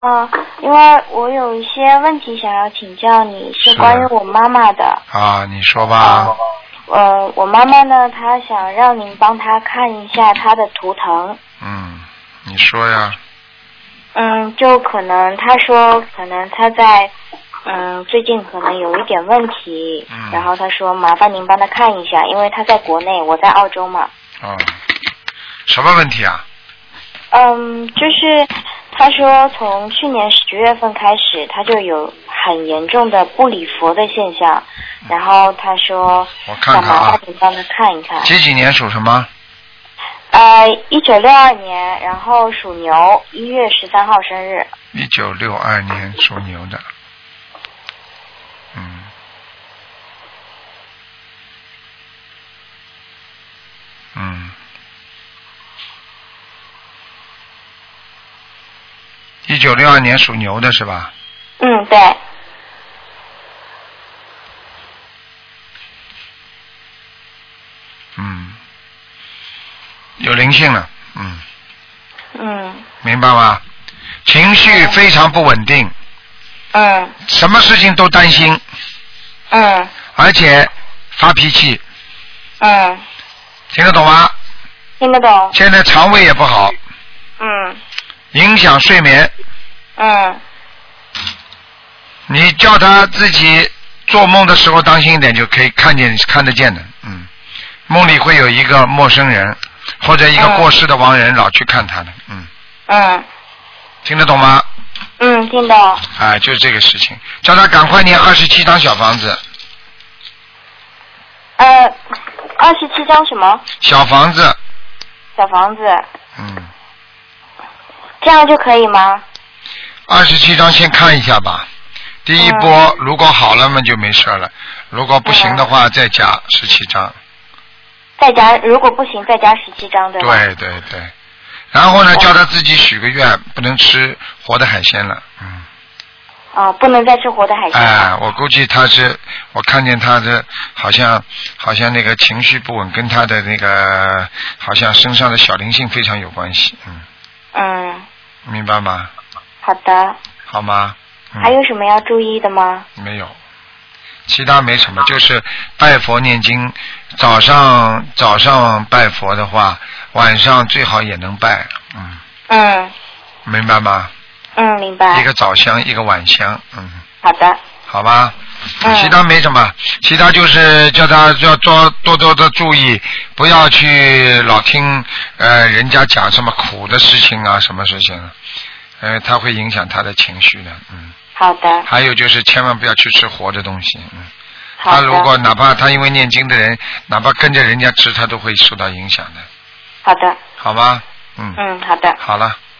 因为我有一些问题想要请教你，是关于我妈妈的。 啊，你说吧。 我妈妈呢，她想让您帮她看一下她的图腾。 你说呀。 就可能她说，可能她在最近可能有一点问题，然后她说麻烦您帮她看一下，因为她在国内，我在澳洲嘛。 什么问题啊？ 就是他说从去年10月份开始，他就有很严重的不理佛的现象，然后他说我看看啊， 麻烦您帮他看一看。 几年属什么 ？1962年，然后属牛，1月13号生日。 1962年属牛的。1962年属牛的是吧？ 对。 有灵性了。明白吗？情绪非常不稳定。什么事情都担心。而且发脾气。听得懂吗？ 听得懂。 现在肠胃也不好。影响睡眠。你叫他自己做梦的时候当心一点，就可以看得见的。梦里会有一个陌生人或者一个过世的亡人老去看他的。听得懂吗？ 听懂。 就是这个事情，叫他赶快念27张小房子。 27张什么？ 小房子。 小房子。这样就可以吗 ？27张先看一下吧。第一波如果好了嘛就没事了，如果不行的话再加17张。 如果不行再加17张，对吧？ 对。然后呢，叫他自己许个愿，不能吃活的海鲜了。 不能再吃活的海鲜。 我估计我看见他的好像那个情绪不稳，跟他的那个好像身上的小灵性非常有关系。明白吗？ 好的。 好吗？ 还有什么要注意的吗？ 没有，其他没什么，就是拜佛念经，早上拜佛的话，晚上最好也能拜。明白吗？ 明白。 一个早香，一个晚香。 好的。 好吧。其他没什么，其他就是叫他要多的注意，不要去老听人家讲什么苦的事情啊，什么事情，他会影响他的情绪的。 好的。 还有就是千万不要去吃活的东西。他如果哪怕他因为念经的人，哪怕跟着人家吃，他都会受到影响的。 好的。 好吗？ 好的。 好了。